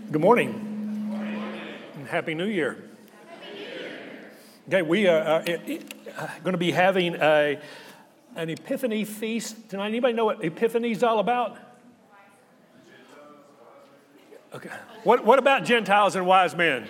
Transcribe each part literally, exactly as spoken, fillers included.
Good morning. And Happy New Year. Okay, we are uh, going to be having a, an Epiphany feast tonight. Anybody know what Epiphany is all about? Okay. What, what about Gentiles and wise men?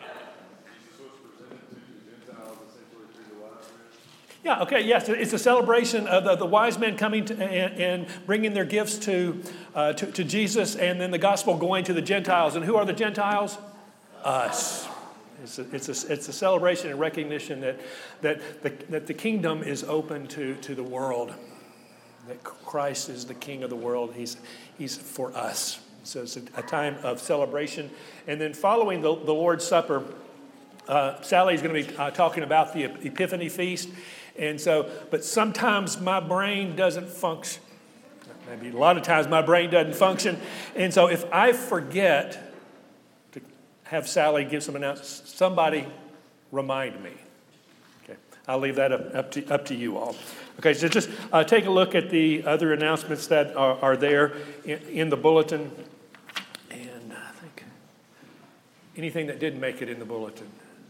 Yeah, okay, yes, it's a celebration of the, the wise men coming to, and, and bringing their gifts to, uh, to to Jesus, and then the gospel going to the Gentiles. And who are the Gentiles? Us. It's a, it's a, it's a celebration and recognition that that the, that the kingdom is open to, to the world, that Christ is the King of the world. He's, he's for us. So it's a, a time of celebration. And then following the, the Lord's Supper, uh, Sally's going to be uh, talking about the Epiphany feast. And so, but sometimes my brain doesn't function. Maybe a lot of times my brain doesn't function. And so if I forget to have Sally give some announcements, somebody remind me. Okay, I'll leave that up, up, to, up to you all. Okay, so just uh, take a look at the other announcements that are, are there in, in the bulletin. And I think anything that didn't make it in the bulletin.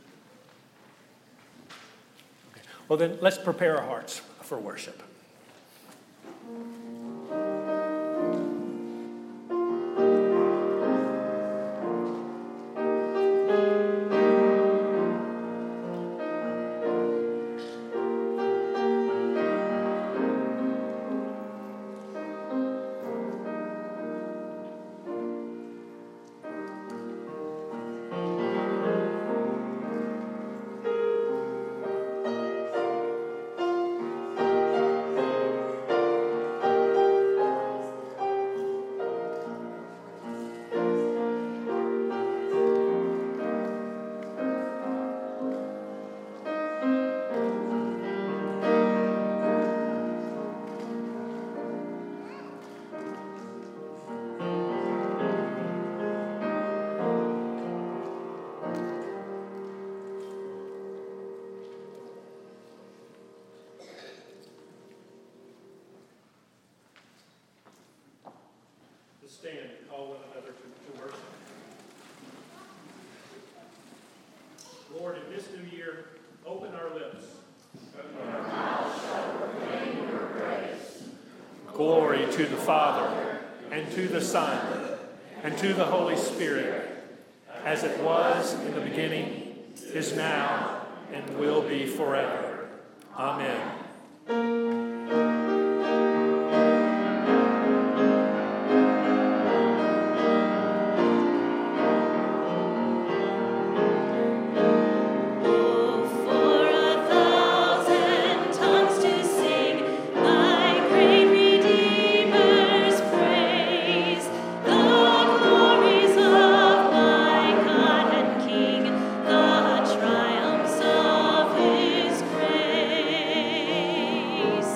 Well, then, let's prepare our hearts for worship. Stand and call one another to, to worship. Lord, in this new year, open our lips. And our mouths shall proclaim your praise. Glory to the Father, and to the Son, and to the Holy Spirit, as it was in the beginning, is now, and will be forever. Amen. Grace.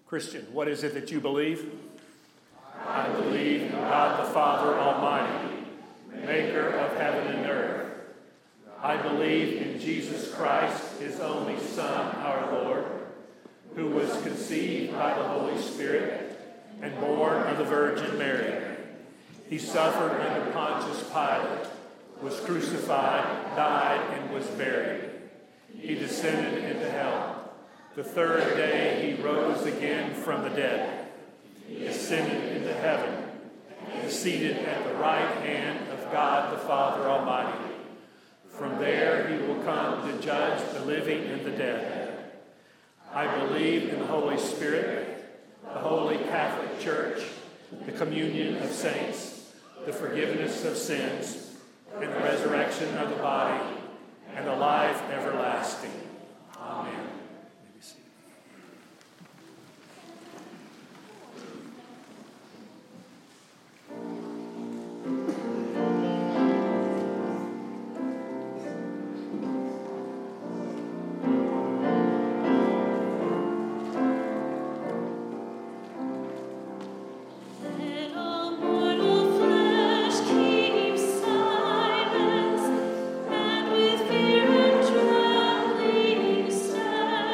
Christian, what is it that you believe? I believe in God the Father Almighty, maker of heaven and earth. I believe in Jesus Christ, his only Son, our Lord, who was conceived by the Holy Spirit and born of the Virgin Mary. He suffered under Pontius Pilate, was crucified, died, and was buried. He descended into hell. The third day he rose again from the dead. He ascended into heaven, and is seated at the right hand of God the Father Almighty. From there he will come to judge the living and the dead. I believe in the Holy Spirit, the Holy Catholic Church, the communion of saints, the forgiveness of sins, and the resurrection of the body, and the life everlasting. Amen. And with fear and trembling stand.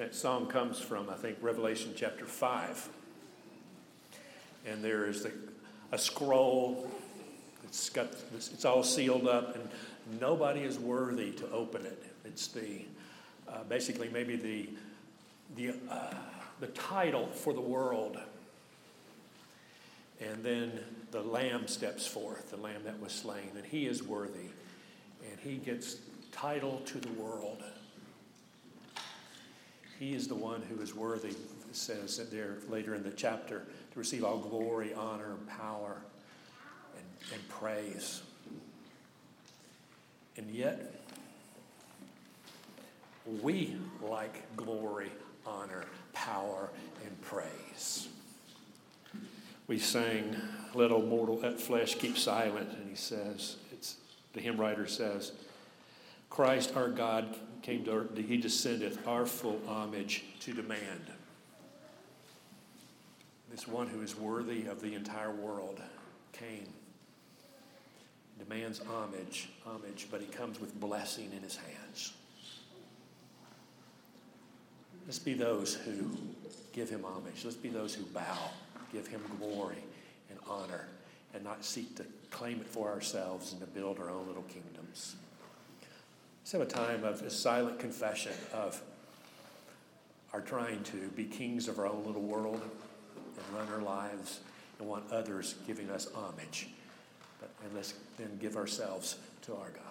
That song comes from, I think, Revelation chapter five. And there is the, a scroll. It's got, it's all sealed up, and nobody is worthy to open it. It's the, uh, basically maybe the, the, uh, the title for the world. And then the Lamb steps forth, the Lamb that was slain, and he is worthy. And he gets title to the world. He is the one who is worthy, it says there later in the chapter, to receive all glory, honor, power, and, and praise. And yet, we like glory, honor, power, and praise. We sang, "Let old mortal that flesh keep silent," and he says, it's the hymn writer says, "Christ our God came to earth, he descendeth our full homage to demand." This one who is worthy of the entire world came, demands homage, homage, but he comes with blessing in his hands. Let's be those who give him homage. Let's be those who bow, give him glory and honor, and not seek to claim it for ourselves and to build our own little kingdoms. Let's have a time of a silent confession of our trying to be kings of our own little world and run our lives and want others giving us homage. But, and let's then give ourselves to our God.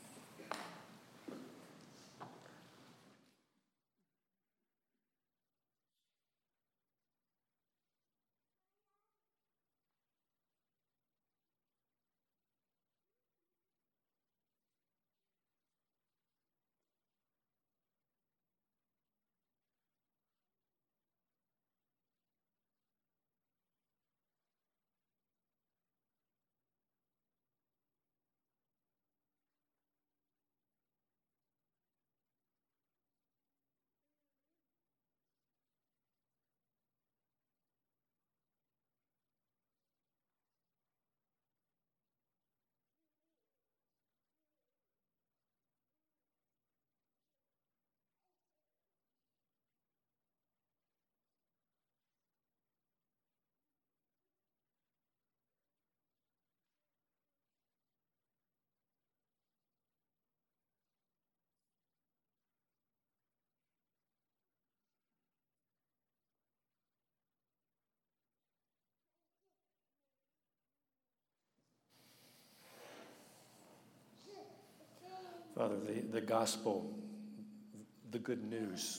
Father, the, the gospel, the good news,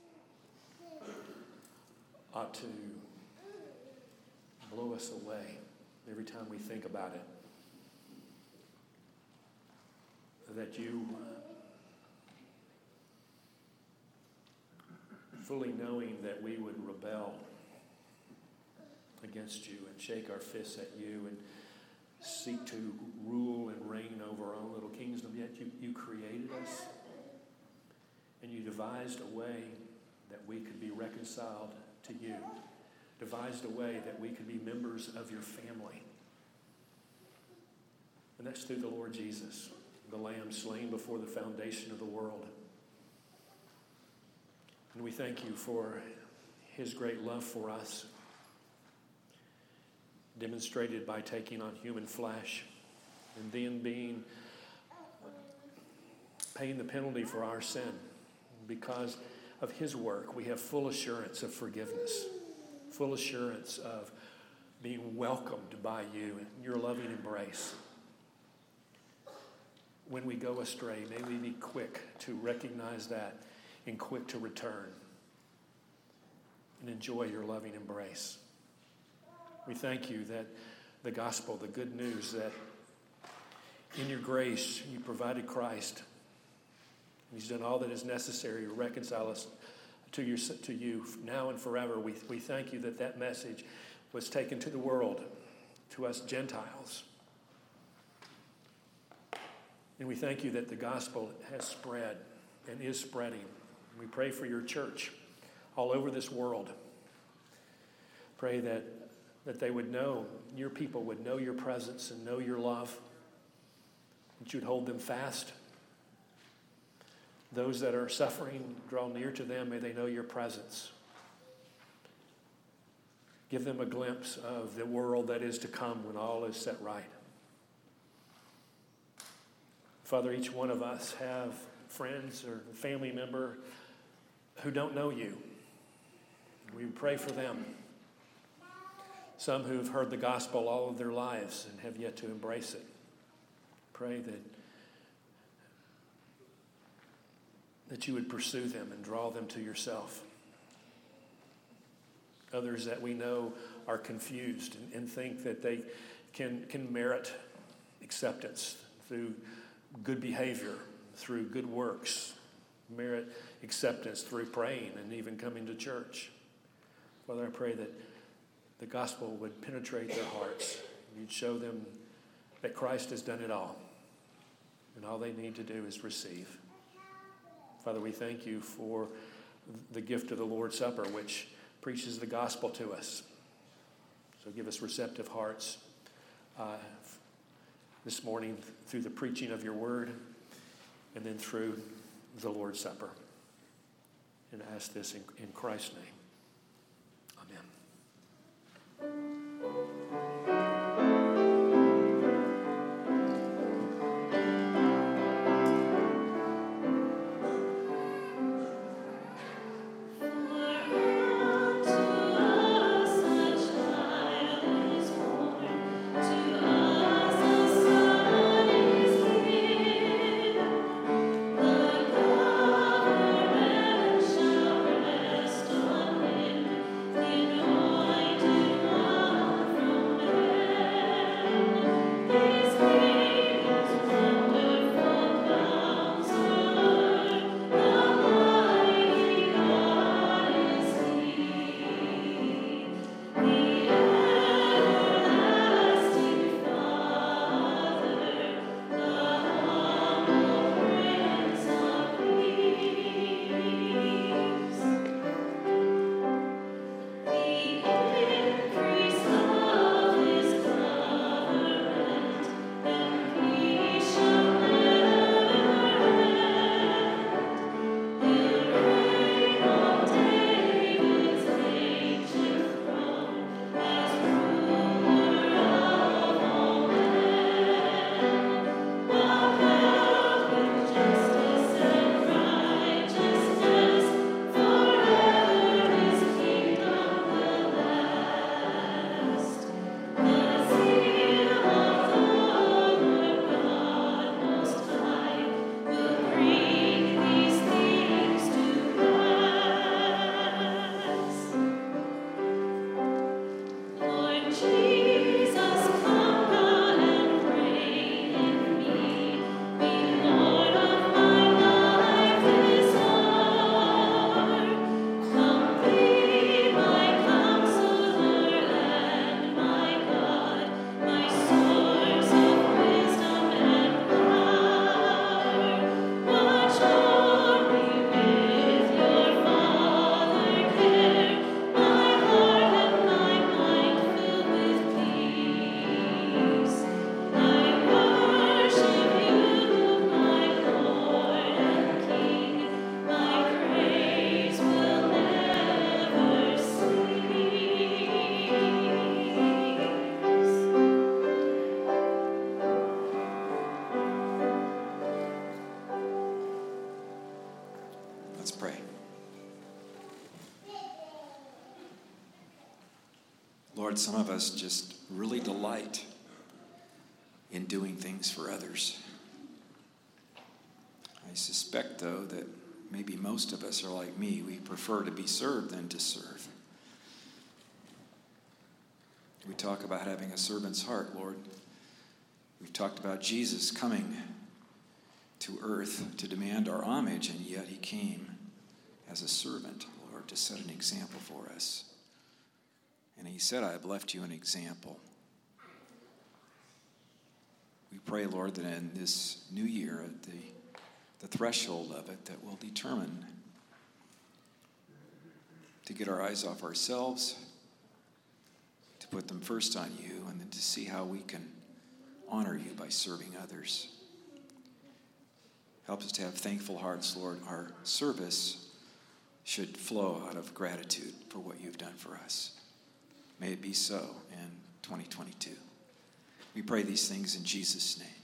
ought to blow us away every time we think about it. That you, fully knowing that we would rebel against you and shake our fists at you and seek to rule and reign over our own little kingdom, yet you, you created us and you devised a way that we could be reconciled to you, devised a way that we could be members of your family. And that's through the Lord Jesus, the Lamb slain before the foundation of the world. And we thank you for his great love for us, demonstrated by taking on human flesh and then being, paying the penalty for our sin. Because of his work, we have full assurance of forgiveness, full assurance of being welcomed by you in your loving embrace. When we go astray, may we be quick to recognize that and quick to return and enjoy your loving embrace. We thank you that the gospel, the good news, that in your grace you provided Christ. He's done all that is necessary to reconcile us to, your, to you now and forever. We, we thank you that that message was taken to the world, to us Gentiles. And we thank you that the gospel has spread and is spreading. We pray for your church all over this world. Pray that that they would know, your people would know your presence and know your love, that you'd hold them fast, Those that are suffering, draw near to them. May they know your presence. Give them a glimpse of the world that is to come when all is set right. Father, each one of us have friends or family member who don't know you. We pray for them. Some who have heard the gospel all of their lives and have yet to embrace it. Pray that, that you would pursue them and draw them to yourself. Others that we know are confused and, and think that they can, can merit acceptance through good behavior, through good works, merit acceptance through praying and even coming to church. Father, I pray that the gospel would penetrate their hearts. You'd show them that Christ has done it all, and all they need to do is receive. Father, we thank you for the gift of the Lord's Supper, which preaches the gospel to us. So give us receptive hearts uh, this morning through the preaching of your word and then through the Lord's Supper. And I ask this in, in Christ's name. Lord, some of us just really delight in doing things for others. I suspect, though, that maybe most of us are like me. We prefer to be served than to serve. We talk about having a servant's heart, Lord. We've talked about Jesus coming to earth to demand our homage, and yet he came as a servant, Lord, to set an example for us. And he said, I have left you an example. We pray, Lord, that in this new year, at the, the threshold of it, that we'll determine to get our eyes off ourselves, to put them first on you, and then to see how we can honor you by serving others. Help us to have thankful hearts, Lord. Our service should flow out of gratitude for what you've done for us. May it be so in twenty twenty-two. We pray these things in Jesus' name.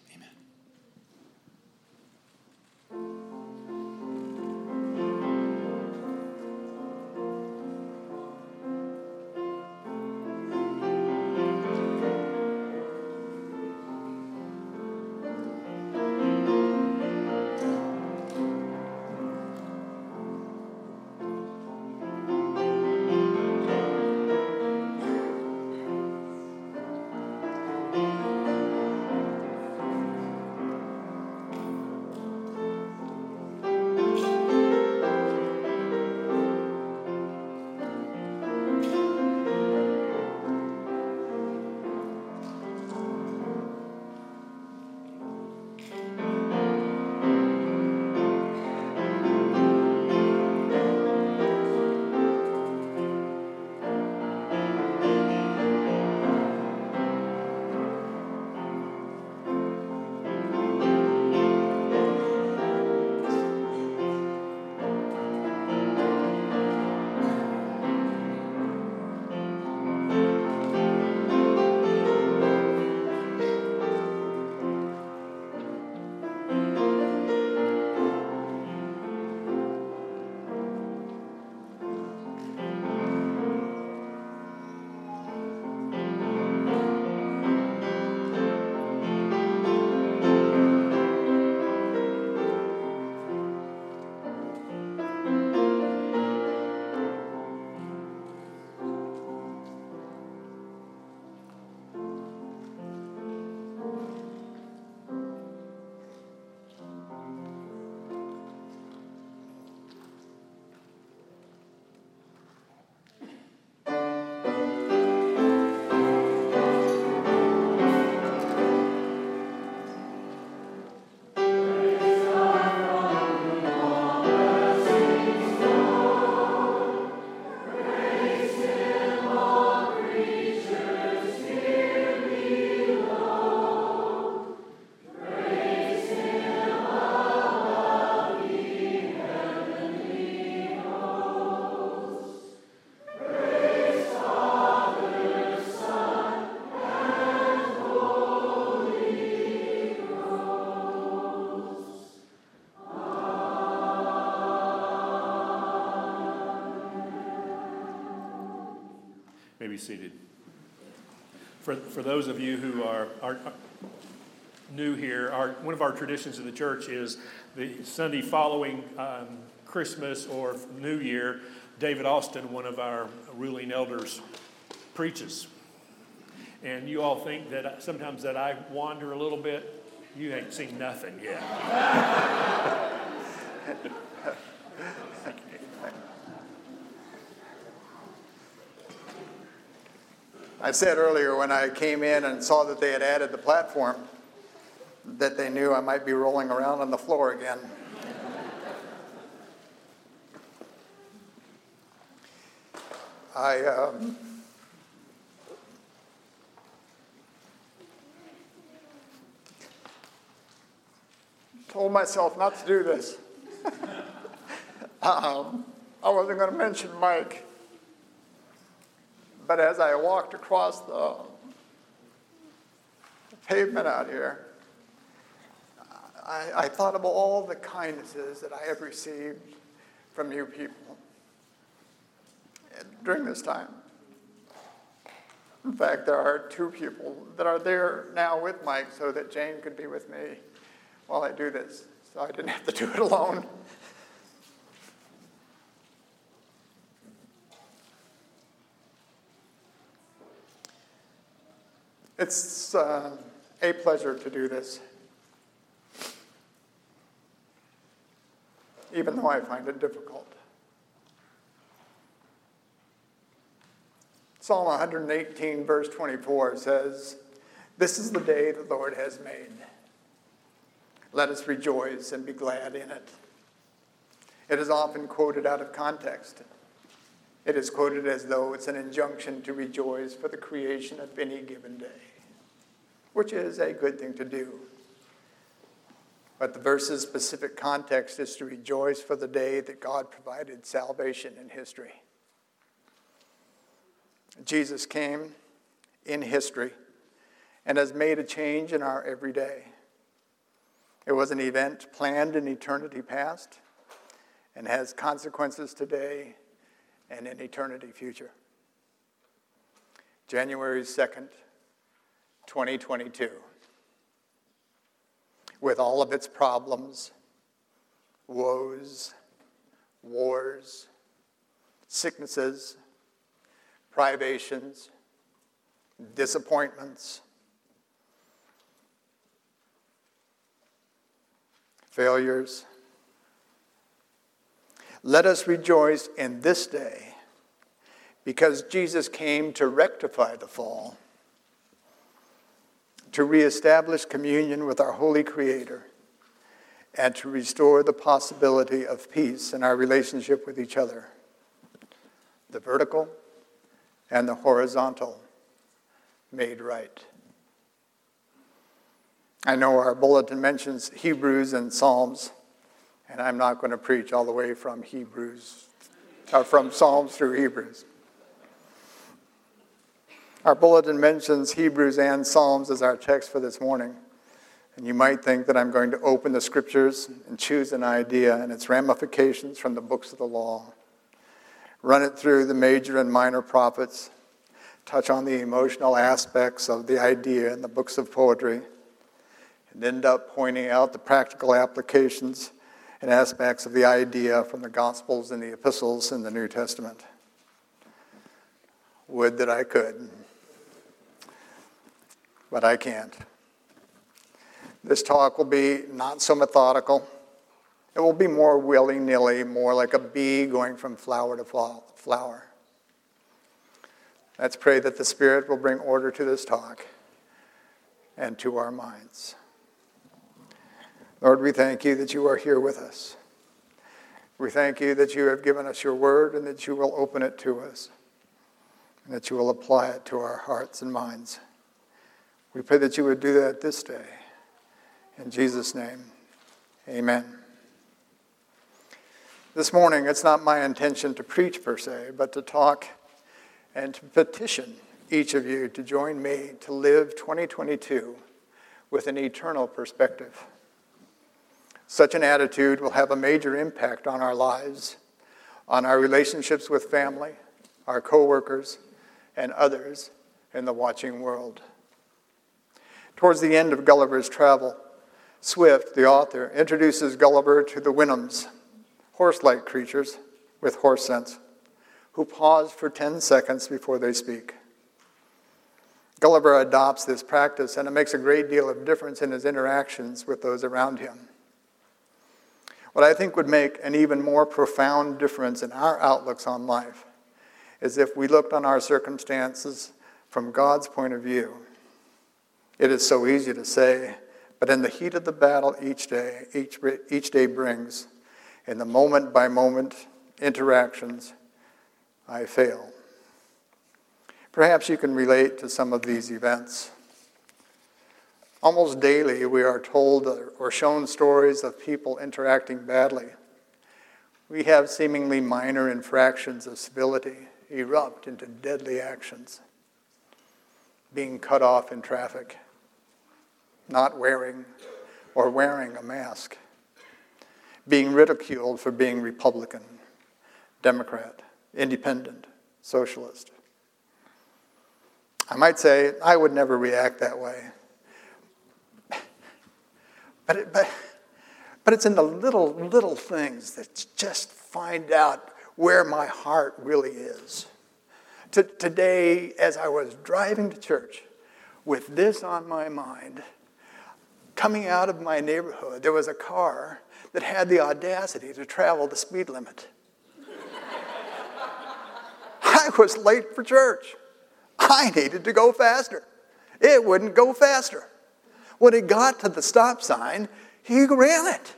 Be seated. For for those of you who are, are, are new here, our one of our traditions of the church is the Sunday following um, Christmas or New Year, David Austin, one of our ruling elders, preaches. And you all think that sometimes that I wander a little bit. You ain't seen nothing yet. I said earlier when I came in and saw that they had added the platform that they knew I might be rolling around on the floor again. I um, told myself not to do this. um, I wasn't going to mention Mike. But as I walked across the pavement out here, I, I thought of all the kindnesses that I have received from you people during this time. In fact, there are two people that are there now with Mike so that Jane could be with me while I do this, so I didn't have to do it alone. It's uh, a pleasure to do this, even though I find it difficult. Psalm one eighteen, verse twenty-four says, "This is the day the Lord has made. Let us rejoice and be glad in it." It is often quoted out of context. It is quoted as though it's an injunction to rejoice for the creation of any given day, which is a good thing to do. But the verse's specific context is to rejoice for the day that God provided salvation in history. Jesus came in history and has made a change in our everyday. It was an event planned in eternity past and has consequences today and in eternity future. January second, twenty twenty-two. With all of its problems, woes, wars, sicknesses, privations, disappointments, failures. Let us rejoice in this day because Jesus came to rectify the fall, to reestablish communion with our holy Creator, and to restore the possibility of peace in our relationship with each other, the vertical and the horizontal made right. I know our bulletin mentions Hebrews and Psalms, and I'm not going to preach all the way from Hebrews, or from Psalms through Hebrews. Our bulletin mentions Hebrews and Psalms as our text for this morning. And you might think that I'm going to open the scriptures and choose an idea and its ramifications from the books of the law, run it through the major and minor prophets, touch on the emotional aspects of the idea in the books of poetry, and end up pointing out the practical applications and aspects of the idea from the Gospels and the epistles in the New Testament. Would that I could, but I can't. This talk will be not so methodical. It will be more willy-nilly, more like a bee going from flower to flower. Let's pray that the Spirit will bring order to this talk and to our minds. Lord, we thank you that you are here with us. We thank you that you have given us your word and that you will open it to us and that you will apply it to our hearts and minds. We pray that you would do that this day. In Jesus' name, amen. This morning, it's not my intention to preach per se, but to talk and to petition each of you to join me to live twenty twenty-two with an eternal perspective. Such an attitude will have a major impact on our lives, on our relationships with family, our co-workers, and others in the watching world. Towards the end of Gulliver's Travel, Swift, the author, introduces Gulliver to the Winhams, horse-like creatures with horse sense, who pause for ten seconds before they speak. Gulliver adopts this practice, and it makes a great deal of difference in his interactions with those around him. What I think would make an even more profound difference in our outlooks on life is if we looked on our circumstances from God's point of view. It is so easy to say, but in the heat of the battle each day, each, each day brings, in the moment-by-moment interactions, I fail. Perhaps you can relate to some of these events. Almost daily, we are told or shown stories of people interacting badly. We have seemingly minor infractions of civility erupt into deadly actions. Being cut off in traffic, not wearing or wearing a mask, being ridiculed for being Republican, Democrat, Independent, Socialist. I might say I would never react that way. But, it, but, but it's in the little, little things that just find out where my heart really is. T- today, as I was driving to church with this on my mind, coming out of my neighborhood, there was a car that had the audacity to travel the speed limit. I was late for church. I needed to go faster. It wouldn't go faster. When it got to the stop sign, he ran it.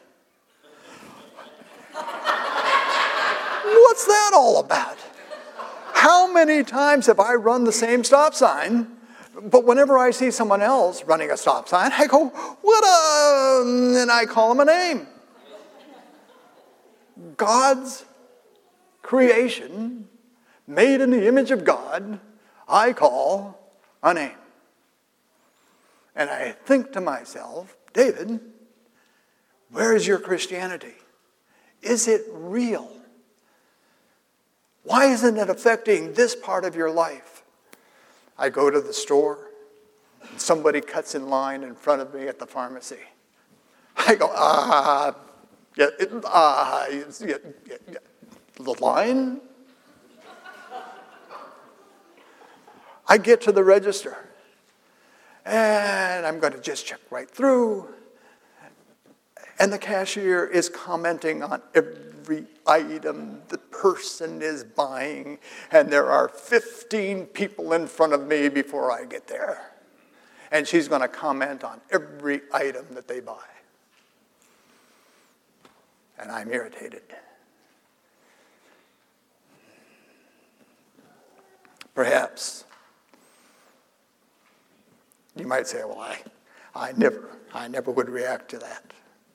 What's that all about? How many times have I run the same stop sign But whenever I see someone else running a stop sign, I go, what a, and I call them a name. God's creation, made in the image of God, I call a name. And I think to myself, David, where is your Christianity? Is it real? Why isn't it affecting this part of your life? I go to the store, and somebody cuts in line in front of me at the pharmacy. I go, ah, yeah, it, ah, yeah, yeah, yeah. The line? I get to the register, and I'm going to just check right through. And the cashier is commenting on every item the person is buying, and there are fifteen people in front of me before I get there. And she's going to comment on every item that they buy. And I'm irritated. Perhaps you might say, well, I, I never, I never would react to that.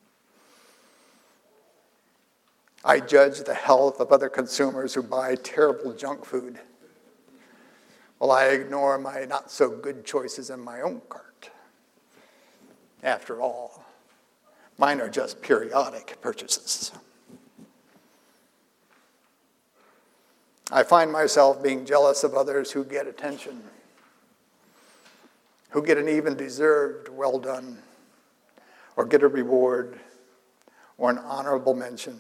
I judge the health of other consumers who buy terrible junk food, while I ignore my not-so-good choices in my own cart. After all, mine are just periodic purchases. I find myself being jealous of others who get attention, who get an even deserved well done, or get a reward, or an honorable mention.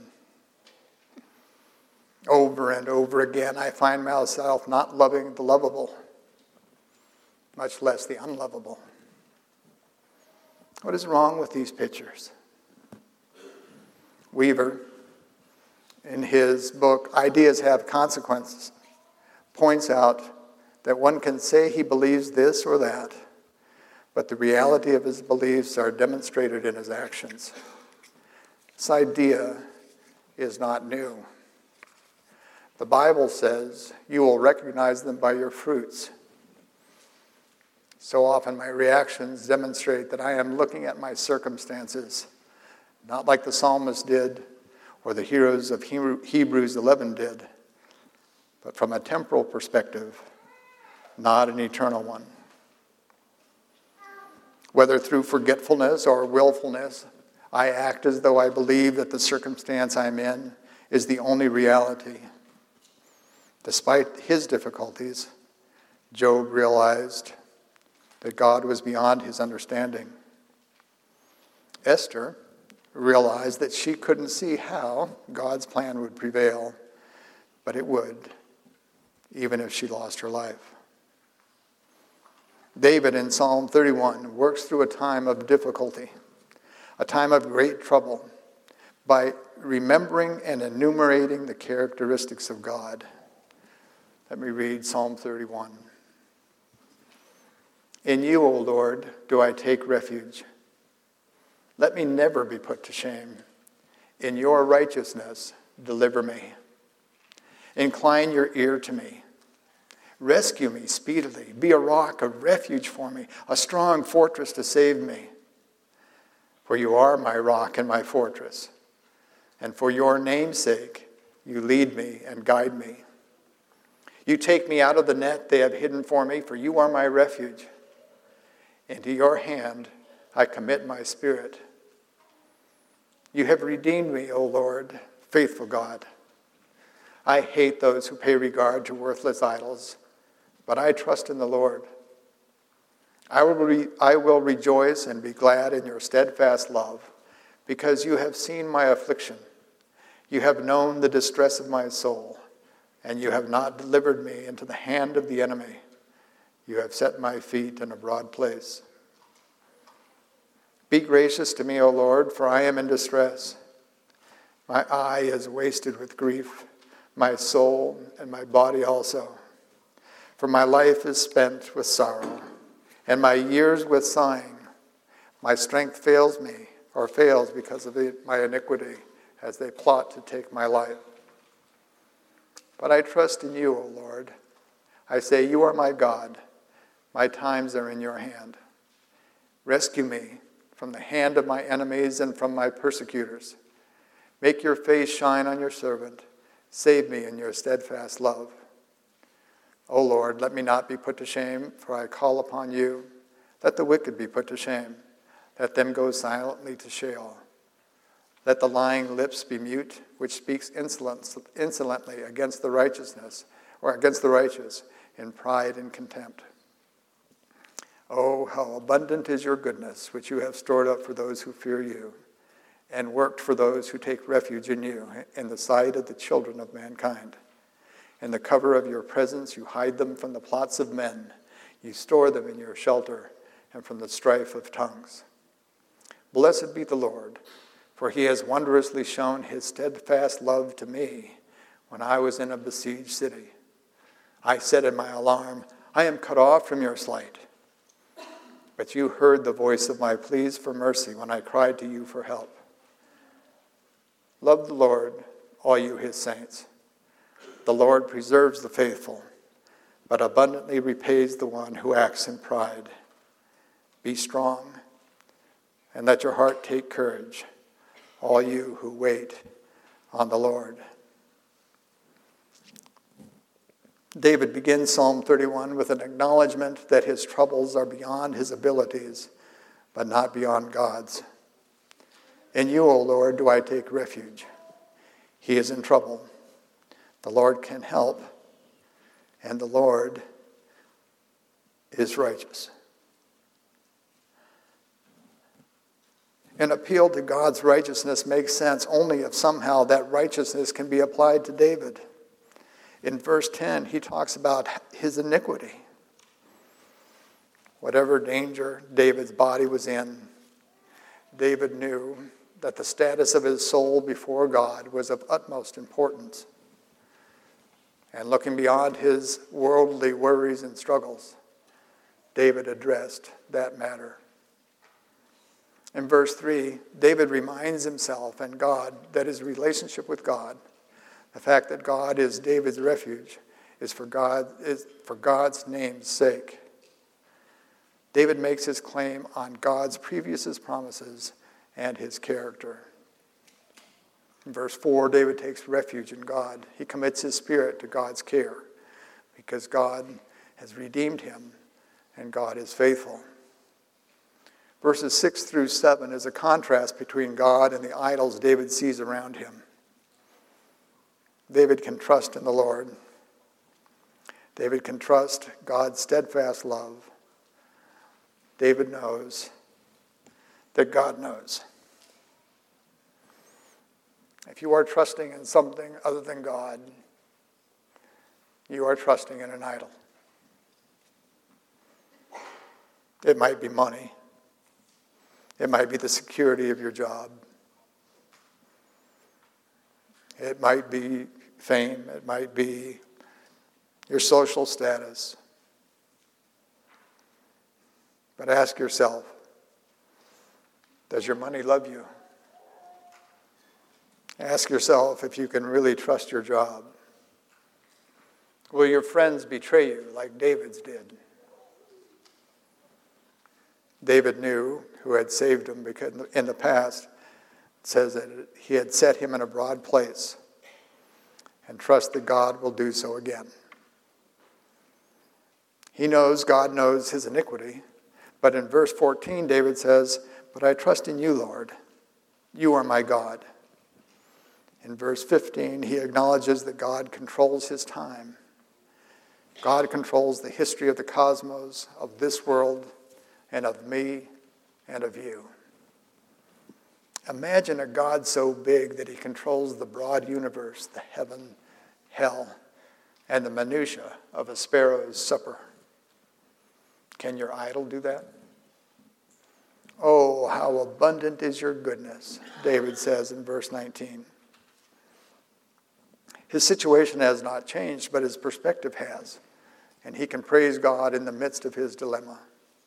Over and over again, I find myself not loving the lovable, much less the unlovable. What is wrong with these pictures? Weaver, in his book, Ideas Have Consequences, points out that one can say he believes this or that, but the reality of his beliefs are demonstrated in his actions. This idea is not new. The Bible says, you will recognize them by your fruits. So often my reactions demonstrate that I am looking at my circumstances, not like the psalmist did, or the heroes of Hebrews eleven did, but from a temporal perspective, not an eternal one. Whether through forgetfulness or willfulness, I act as though I believe that the circumstance I'm in is the only reality. Despite his difficulties, Job realized that God was beyond his understanding. Esther realized that she couldn't see how God's plan would prevail, but it would, even if she lost her life. David in Psalm thirty-one works through a time of difficulty, a time of great trouble, by remembering and enumerating the characteristics of God. Let me read Psalm thirty-one. In you, O Lord, do I take refuge. Let me never be put to shame. In your righteousness, deliver me. Incline your ear to me. Rescue me speedily. Be a rock of refuge for me, a strong fortress to save me. For you are my rock and my fortress. And for your name's sake, you lead me and guide me. You take me out of the net they have hidden for me, for you are my refuge. Into your hand I commit my spirit. You have redeemed me, O Lord, faithful God. I hate those who pay regard to worthless idols, but I trust in the Lord. I will, re- I will rejoice and be glad in your steadfast love, because you have seen my affliction. You have known the distress of my soul, and you have not delivered me into the hand of the enemy. You have set my feet in a broad place. Be gracious to me, O Lord, for I am in distress. My eye is wasted with grief, my soul and my body also. For my life is spent with sorrow, and my years with sighing. My strength fails me, or fails because of my iniquity, as they plot to take my life. But I trust in you, O Lord. I say, you are my God. My times are in your hand. Rescue me from the hand of my enemies and from my persecutors. Make your face shine on your servant. Save me in your steadfast love. O Lord, let me not be put to shame, for I call upon you. Let the wicked be put to shame. Let them go silently to Sheol. Let the lying lips be mute, which speaks insolence, insolently against the righteousness, or against the righteous, in pride and contempt. Oh, how abundant is your goodness, which you have stored up for those who fear you, and worked for those who take refuge in you, in the sight of the children of mankind. In the cover of your presence you hide them from the plots of men. You store them in your shelter, and from the strife of tongues. Blessed be the Lord, for he has wondrously shown his steadfast love to me when I was in a besieged city. I said in my alarm, I am cut off from your sight. But you heard the voice of my pleas for mercy when I cried to you for help. Love the Lord, all you his saints. The Lord preserves the faithful, but abundantly repays the one who acts in pride. Be strong, and let your heart take courage, all you who wait on the Lord. David begins Psalm thirty-one with an acknowledgement that his troubles are beyond his abilities, but not beyond God's. In you, O Lord, do I take refuge. He is in trouble. The Lord can help, and the Lord is righteous. An appeal to God's righteousness makes sense only if somehow that righteousness can be applied to David. In verse ten, he talks about his iniquity. Whatever danger David's body was in, David knew that the status of his soul before God was of utmost importance. And looking beyond his worldly worries and struggles, David addressed that matter. In verse three, David reminds himself and God that his relationship with God, the fact that God is David's refuge, is for God is for God's name's sake. David makes his claim on God's previous promises and his character. In verse four, David takes refuge in God. He commits his spirit to God's care because God has redeemed him and God is faithful. Verses six through seven is a contrast between God and the idols David sees around him. David can trust in the Lord. David can trust God's steadfast love. David knows that God knows. If you are trusting in something other than God, you are trusting in an idol. It might be money. It might be the security of your job. It might be fame. It might be your social status. But ask yourself, does your money love you? Ask yourself if you can really trust your job. Will your friends betray you like David's did? David knew who had saved him because in the past it says that he had set him in a broad place and trust that God will do so again. He knows, God knows his iniquity, but in verse fourteen David says, but I trust in you, Lord. You are my God. In verse fifteen, he acknowledges that God controls his time. God controls the history of the cosmos, of this world, and of me, and of you. Imagine a God so big that he controls the broad universe, the heaven, hell, and the minutiae of a sparrow's supper. Can your idol do that? Oh, how abundant is your goodness, David says in verse nineteen. His situation has not changed, but his perspective has, and he can praise God in the midst of his dilemma.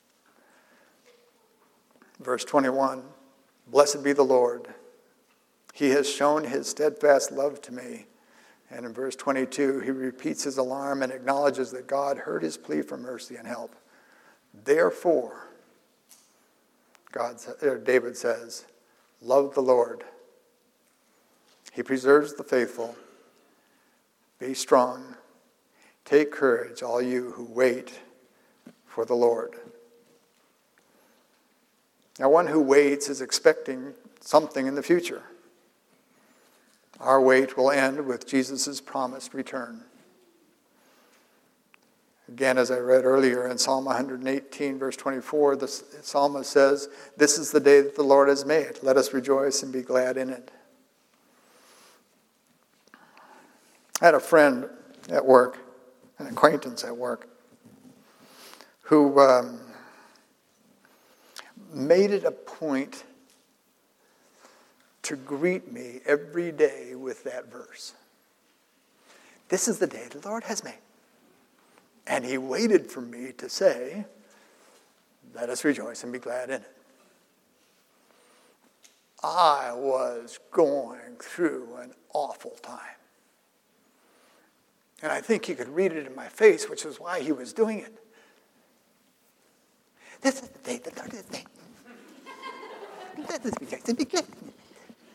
Verse twenty-one, blessed be the Lord. He has shown his steadfast love to me. And in verse twenty-two, he repeats his alarm and acknowledges that God heard his plea for mercy and help. Therefore, God, David says, love the Lord. He preserves the faithful. Be strong. Take courage, all you who wait for the Lord. Now, one who waits is expecting something in the future. Our wait will end with Jesus' promised return. Again, as I read earlier in Psalm one eighteen, verse twenty-four, the psalmist says, this is the day that the Lord has made. Let us rejoice and be glad in it. I had a friend at work, an acquaintance at work, who um, made it a point to greet me every day with that verse. This is the day the Lord has made. And he waited for me to say, let us rejoice and be glad in it. I was going through an awful time. And I think he could read it in my face, which is why he was doing it. This is the day the Lord has made. Let us rejoice and be glad in it.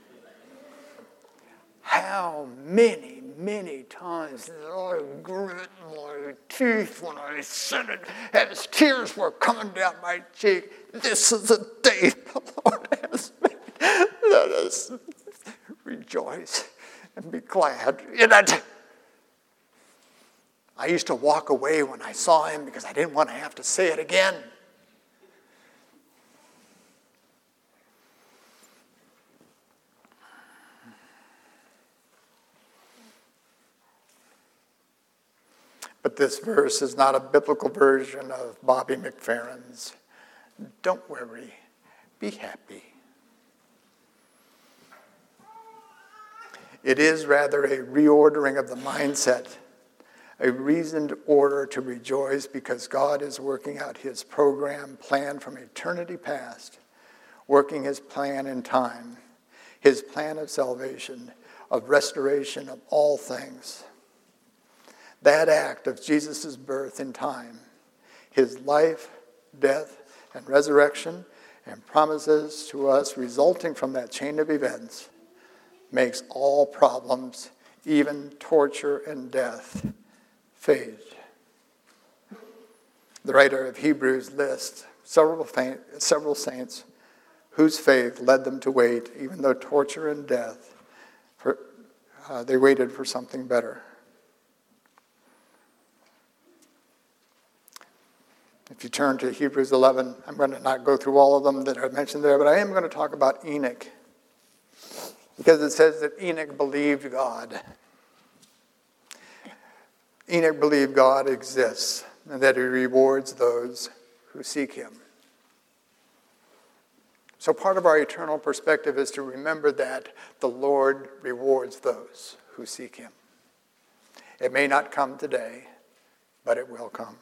How many, many times did I grit my teeth when I said it as tears were coming down my cheek? This is the day the Lord has made. Let us rejoice and be glad in it. I used to walk away when I saw him because I didn't want to have to say it again. But this verse is not a biblical version of Bobby McFerrin's "Don't worry, be happy." It is rather a reordering of the mindset, a reasoned order to rejoice because God is working out his program plan from eternity past, working his plan in time, his plan of salvation, of restoration of all things. That act of Jesus' birth in time, his life, death, and resurrection, and promises to us resulting from that chain of events, makes all problems, even torture and death, fade. The writer of Hebrews lists several, several saints whose faith led them to wait, even though torture and death, for, uh, they waited for something better. If you turn to Hebrews eleven, I'm going to not go through all of them that I mentioned there, but I am going to talk about Enoch. Because it says that Enoch believed God. Enoch believed God exists and that he rewards those who seek him. So part of our eternal perspective is to remember that the Lord rewards those who seek him. It may not come today, but it will come.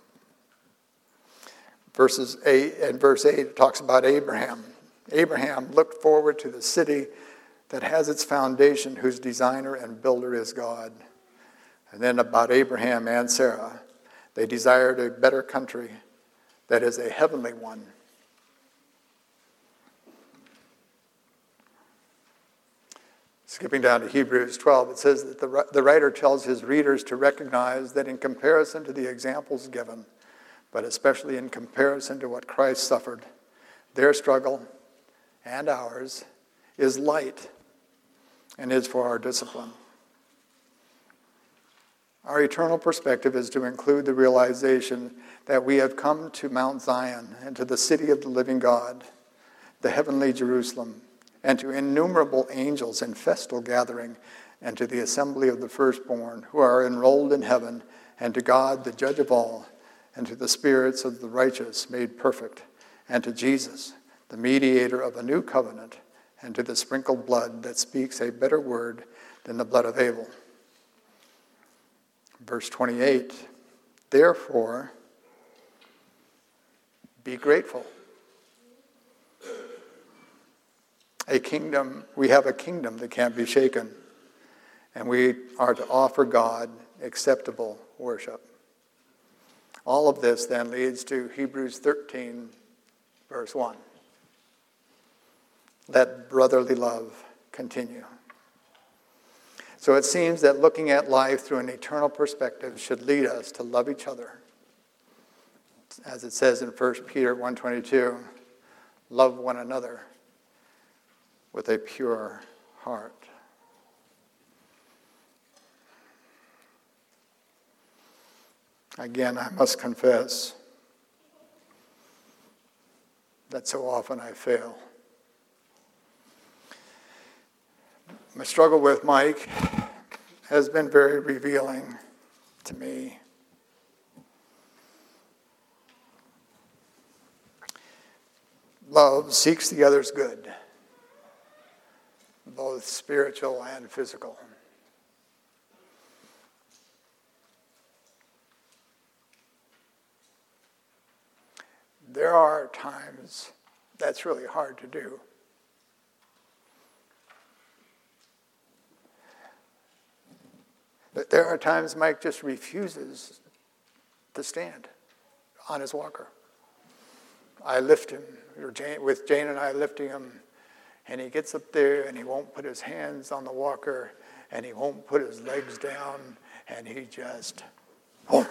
Verses eight and verse eight talks about Abraham. Abraham looked forward to the city that has its foundation, whose designer and builder is God. And then about Abraham and Sarah, they desired a better country that is a heavenly one. Skipping down to Hebrews twelve, it says that the, the writer tells his readers to recognize that in comparison to the examples given, but especially in comparison to what Christ suffered, their struggle and ours is light and is for our discipline. Our eternal perspective is to include the realization that we have come to Mount Zion and to the city of the living God, the heavenly Jerusalem, and to innumerable angels in festal gathering, and to the assembly of the firstborn who are enrolled in heaven, and to God, the judge of all, and to the spirits of the righteous made perfect, and to Jesus, the mediator of a new covenant, and to the sprinkled blood that speaks a better word than the blood of Abel. Verse twenty-eight, therefore, be grateful. A kingdom, we have a kingdom that can't be shaken, and we are to offer God acceptable worship. All of this then leads to Hebrews thirteen, verse one. Let brotherly love continue. So it seems that looking at life through an eternal perspective should lead us to love each other. As it says in First Peter one twenty-two, love one another with a pure heart. Again, I must confess that so often I fail. My struggle with Mike has been very revealing to me. Love seeks the other's good, both spiritual and physical. There are times that's really hard to do. But there are times Mike just refuses to stand on his walker. I lift him, or Jane, with Jane and I lifting him, and he gets up there and he won't put his hands on the walker and he won't put his legs down, and he just, oh.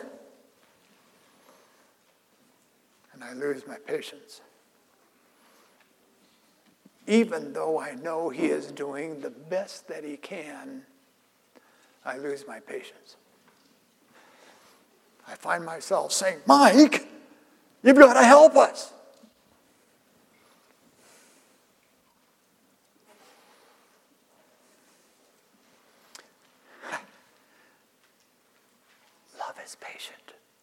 And I lose my patience. Even though I know he is doing the best that he can, I lose my patience. I find myself saying, Mike, you've got to help us. Love is patient.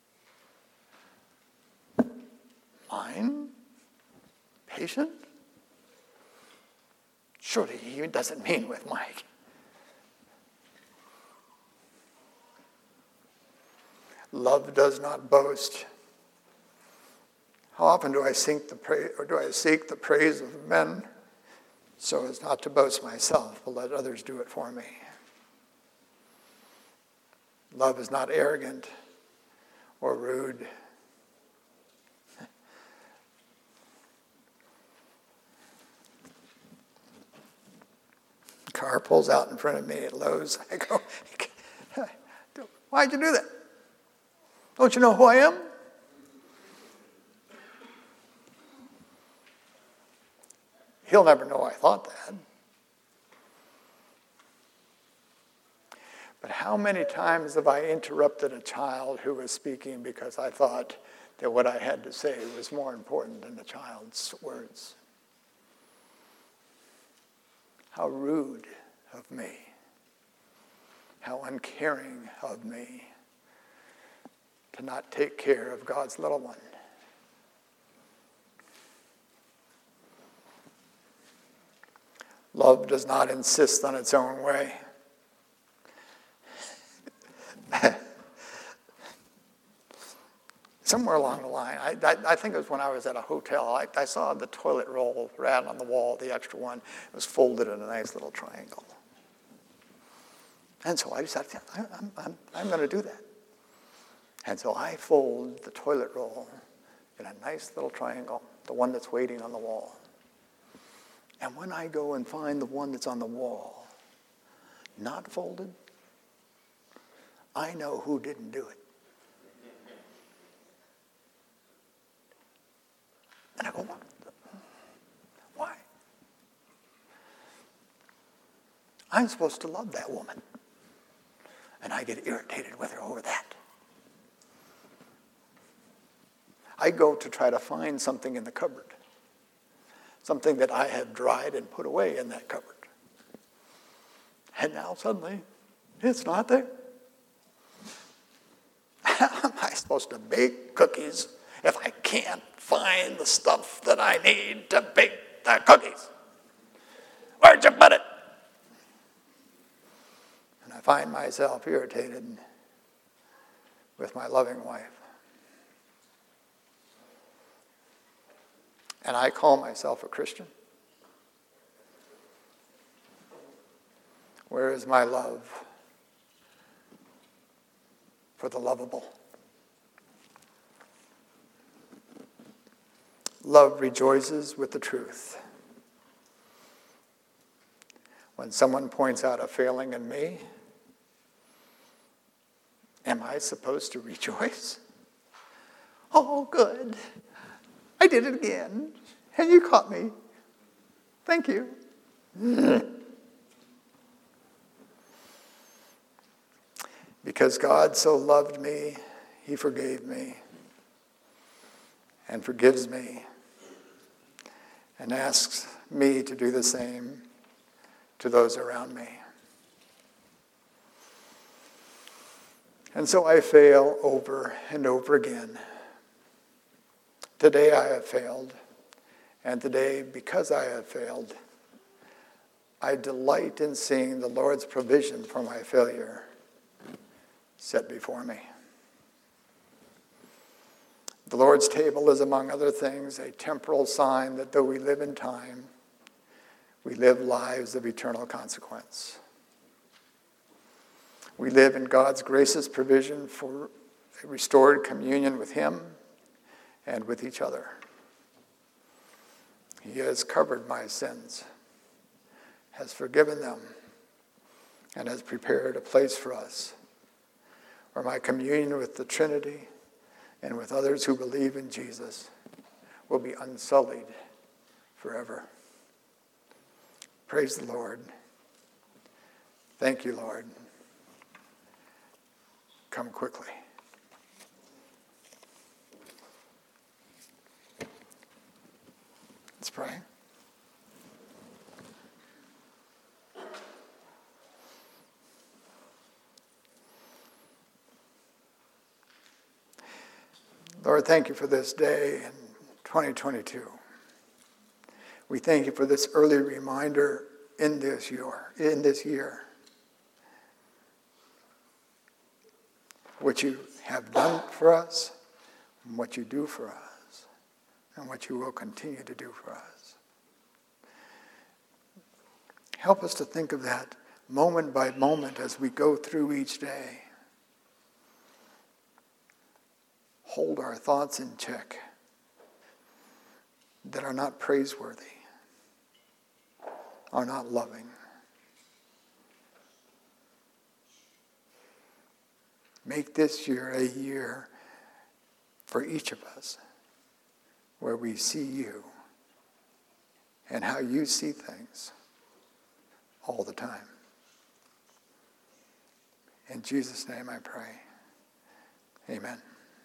Mine? Patient? Surely he doesn't mean with Mike. Love does not boast. How often do I seek the praise, or do I seek the praise of men so as not to boast myself, but let others do it for me? Love is not arrogant or rude. Car pulls out in front of me at Lowe's. I go, why'd you do that? Don't you know who I am? He'll never know I thought that. But how many times have I interrupted a child who was speaking because I thought that what I had to say was more important than the child's words? How rude of me. How uncaring of me to not take care of God's little one. Love does not insist on its own way. Somewhere along the line, I, I, I think it was when I was at a hotel, I, I saw the toilet roll right on the wall, the extra one. It was folded in a nice little triangle. And so I decided, I, I'm, I'm, I'm going to do that. And so I fold the toilet roll in a nice little triangle, the one that's waiting on the wall. And when I go and find the one that's on the wall, not folded, I know who didn't do it. And I go, why? I'm supposed to love that woman. And I get irritated with her over that. I go to try to find something in the cupboard. Something that I have dried and put away in that cupboard. And now suddenly, it's not there. How am I supposed to bake cookies if I can't find the stuff that I need to bake the cookies? Where'd you put it? And I find myself irritated with my loving wife. And I call myself a Christian. Where is my love for the lovable? Love rejoices with the truth. When someone points out a failing in me, am I supposed to rejoice? Oh, good. I did it again. And you caught me. Thank you. Because God so loved me, he forgave me and forgives me and asks me to do the same to those around me. And so I fail over and over again. Today I have failed, and today, because I have failed, I delight in seeing the Lord's provision for my failure set before me. The Lord's table is, among other things, a temporal sign that though we live in time, we live lives of eternal consequence. We live in God's gracious provision for a restored communion with him and with each other. He has covered my sins, has forgiven them, and has prepared a place for us where my communion with the Trinity and with others who believe in Jesus will be unsullied forever. Praise the Lord. Thank you, Lord. Come quickly. Let's pray. Lord, thank you for this day in twenty twenty-two. We thank you for this early reminder in this year, in this year, what you have done for us, and what you do for us, and what you will continue to do for us. Help us to think of that moment by moment as we go through each day. Hold our thoughts in check that are not praiseworthy, are not loving. Make this year a year for each of us where we see you and how you see things all the time. In Jesus' name I pray. Amen.